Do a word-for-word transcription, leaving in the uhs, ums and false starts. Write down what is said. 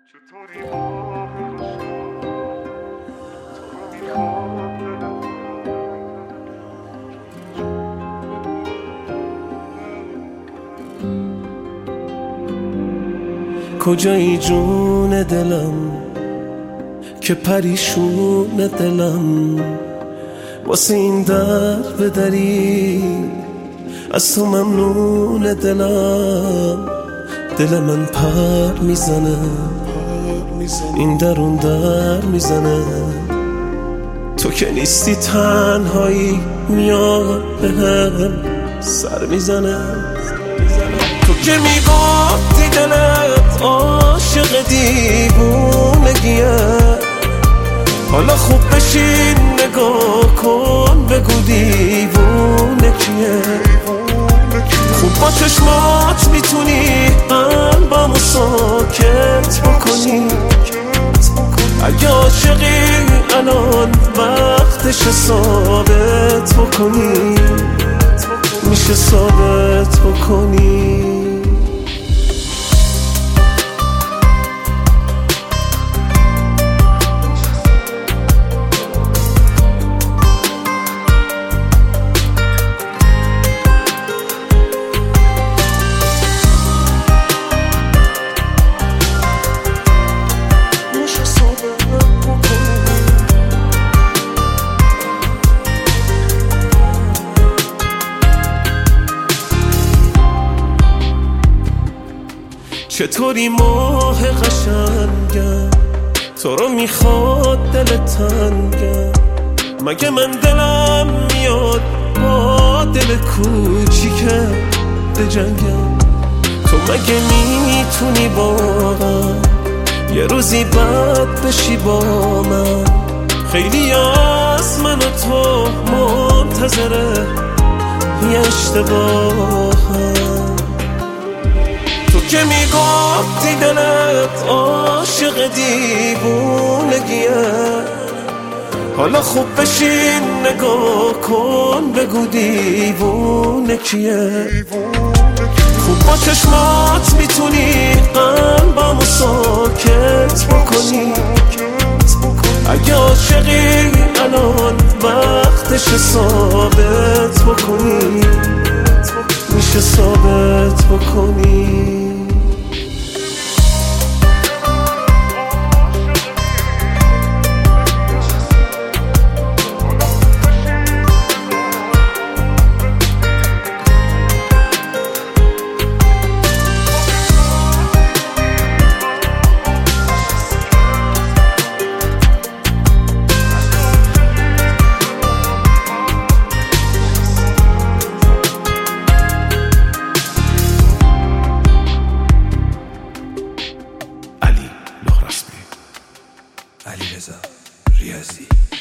کجایی جون دلم که پریشون دلم واسه این در به دری از تو ممنون دلم دل من پر میزنه این درون در میزنه تو که نیستی تنهایی میاد به هم سر میزنه تو که میگفتی دلت عاشق دیوونگیه حالا خوب بشین نگاه کن بگو دیوونه کیه خوب با چشمات میتونی قلبمو ساکت بکنی اگه عاشقی الان وقتش ثابت بکنی میشه ثابت بکنی چطوری ماه قشنگم تو رو میخواد دل تنگم مگه من دلم میاد با دل کوچیکه بجنگم تو مگه میتونی واقعا یه روزی بد بشی با من خیلی از من و تو منتظره یه اشتباهم تو که میگفتی دلت عاشق دیوونگیه حالا خوب بشین نگاه کن بگو دیوونه کیه خوب با چشمات میتونی قلبمو ساکت بکنی اگه عاشقی الان وقتش ثابت بکنی میشه ثابت بکنی علیرضا ریاضی